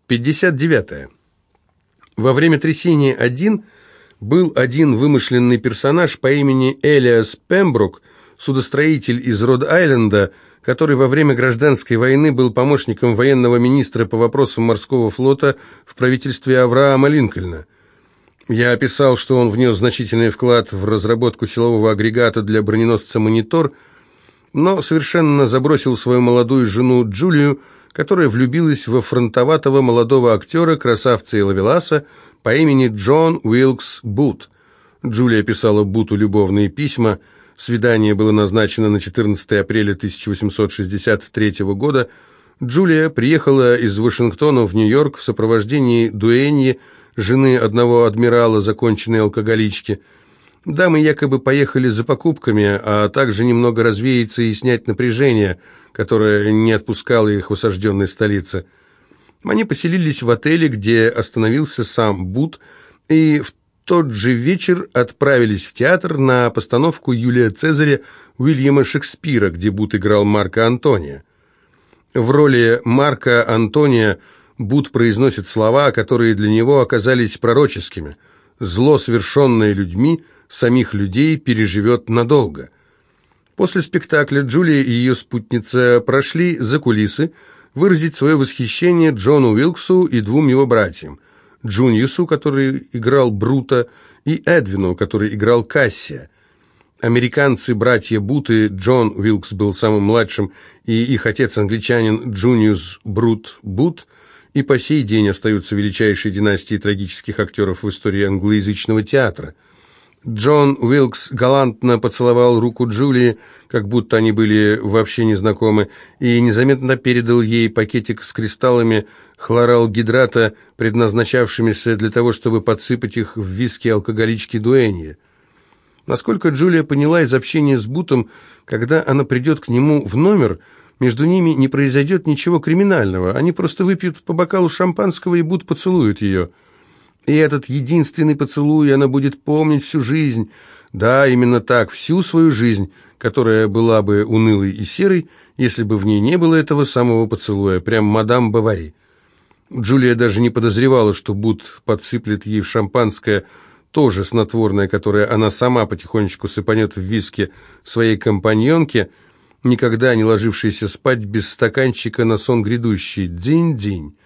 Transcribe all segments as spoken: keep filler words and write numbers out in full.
пятьдесят девятое. Во время «Трясения один» был один вымышленный персонаж по имени Элиас Пембрук, судостроитель из Род-Айленда, который во время гражданской войны был помощником военного министра по вопросам морского флота в правительстве Авраама Линкольна. Я описал, что он внес значительный вклад в разработку силового агрегата для броненосца «Монитор», но совершенно забросил свою молодую жену Джулию, которая влюбилась во фронтоватого молодого актера, красавца и ловеласа по имени Джон Уилкс Бут. Джулия писала Буту любовные письма. Свидание было назначено на четырнадцатое апреля тысяча восемьсот шестьдесят третьего года. Джулия приехала из Вашингтона в Нью-Йорк в сопровождении дуэньи, жены одного адмирала, законченной алкоголички. Дамы якобы поехали за покупками, а также немного развеяться и снять напряжение, которое не отпускало их в осажденной столице. Они поселились в отеле, где остановился сам Бут, и в тот же вечер отправились в театр на постановку Юлия Цезаря Уильяма Шекспира, где Бут играл Марка Антония. В роли Марка Антония Бут произносит слова, которые для него оказались пророческими. «Зло, совершенное людьми, самих людей переживет надолго». После спектакля Джулия и ее спутница прошли за кулисы выразить свое восхищение Джону Уилксу и двум его братьям, Джуниусу, который играл Брута, и Эдвину, который играл Кассия. Американцы, братья Буты, Джон Уилкс был самым младшим, и их отец, англичанин Джуниус Брут Бут, и по сей день остаются величайшей династией трагических актеров в истории англоязычного театра. Джон Уилкс галантно поцеловал руку Джулии, как будто они были вообще незнакомы, и незаметно передал ей пакетик с кристаллами хлоралгидрата, предназначавшимися для того, чтобы подсыпать их в виски алкоголички дуэньи. Насколько Джулия поняла из общения с Бутом, когда она придет к нему в номер, между ними не произойдет ничего криминального, они просто выпьют по бокалу шампанского, и Бут поцелует ее. И этот единственный поцелуй она будет помнить всю жизнь. Да, именно так, всю свою жизнь, которая была бы унылой и серой, если бы в ней не было этого самого поцелуя, прям мадам Бавари. Джулия даже не подозревала, что Бут подсыплет ей в шампанское тоже снотворное, которое она сама потихонечку сыпанет в виски своей компаньонке, никогда не ложившейся спать без стаканчика на сон грядущий. Дзинь-дзинь.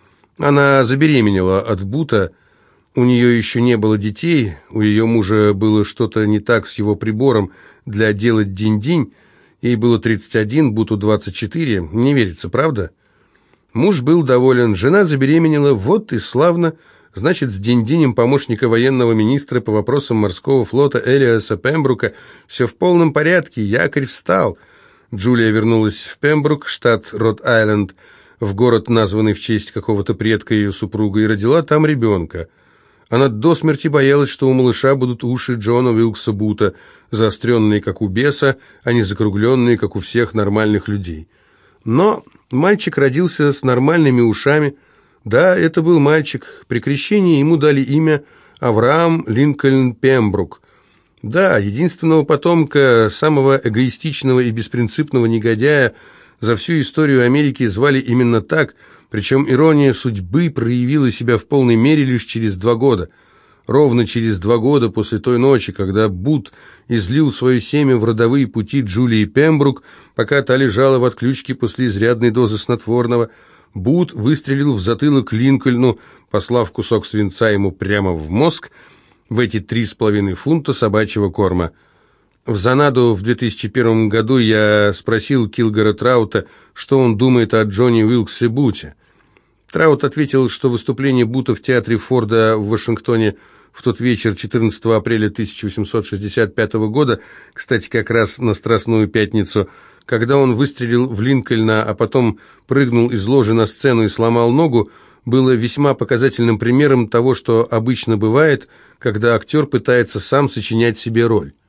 Она забеременела от Бута. У нее еще не было детей, у ее мужа было что-то не так с его прибором для делать динь-динь, ей было тридцать один, Буту двадцать четыре, не верится, правда? Муж был доволен, жена забеременела, вот и славно, значит, с динь-динем помощника военного министра по вопросам морского флота Элиаса Пембрука все в полном порядке, якорь встал. Джулия вернулась в Пембрук, штат Род-Айленд, в город, названный в честь какого-то предка ее супруга, и родила там ребенка. Она до смерти боялась, что у малыша будут уши Джона Уилкса Бута, заостренные, как у беса, а не закругленные, как у всех нормальных людей. Но мальчик родился с нормальными ушами. Да, это был мальчик. При крещении ему дали имя Авраам Линкольн Пембрук. Да, единственного потомка самого эгоистичного и беспринципного негодяя за всю историю Америки звали именно так, причем ирония судьбы проявила себя в полной мере лишь через два года. Ровно через два года после той ночи, когда Бут излил свое семя в родовые пути Джулии Пембрук, пока та лежала в отключке после изрядной дозы снотворного, Бут выстрелил в затылок Линкольну, послав кусок свинца ему прямо в мозг, в эти три с половиной фунта собачьего корма. В Занаду в две тысячи первом году я спросил Килгора Траута, что он думает о Джонни Уилксе Буте. Траут ответил, что выступление Бута в театре Форда в Вашингтоне в тот вечер четырнадцатого апреля тысяча восемьсот шестьдесят пятого года, кстати, как раз на Страстную пятницу, когда он выстрелил в Линкольна, а потом прыгнул из ложи на сцену и сломал ногу, было весьма показательным примером того, что обычно бывает, когда актер пытается сам сочинять себе роль.